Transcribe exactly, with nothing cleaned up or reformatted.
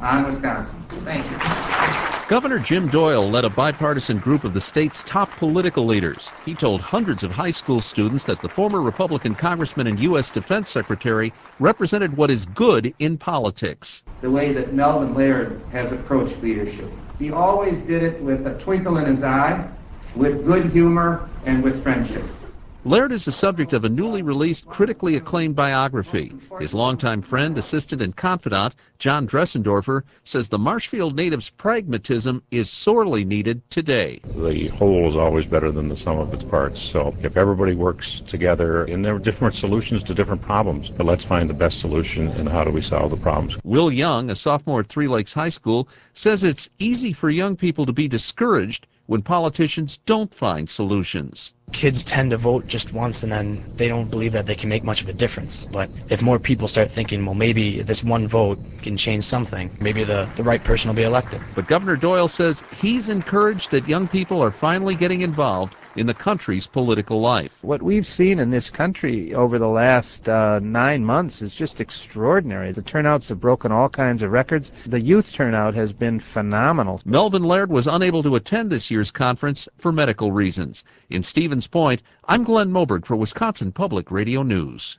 on Wisconsin. Thank you. Governor Jim Doyle led a bipartisan group of the state's top political leaders. He told hundreds of high school students that the former Republican congressman and U S Defense Secretary represented what is good in politics. The way that Melvin Laird has approached leadership. He always did it with a twinkle in his eye, with good humor, and with friendship. Laird is the subject of a newly released, critically acclaimed biography. His longtime friend, assistant, and confidant, John Dressendorfer, says the Marshfield native's pragmatism is sorely needed today. The whole is always better than the sum of its parts. So if everybody works together, and there are different solutions to different problems, but let's find the best solution and how do we solve the problems. Will Young, a sophomore at Three Lakes High School, says it's easy for young people to be discouraged when politicians don't find solutions. Kids tend to vote just once and then they don't believe that they can make much of a difference. But if more people start thinking, well, maybe this one vote can change something, maybe the, the right person will be elected. But Governor Doyle says he's encouraged that young people are finally getting involved in the country's political life. What we've seen in this country over the last uh, nine months is just extraordinary. The turnouts have broken all kinds of records. The youth turnout has been phenomenal. Melvin Laird was unable to attend this year's conference for medical reasons. In Stevens Point, I'm Glenn Moberg for Wisconsin Public Radio News.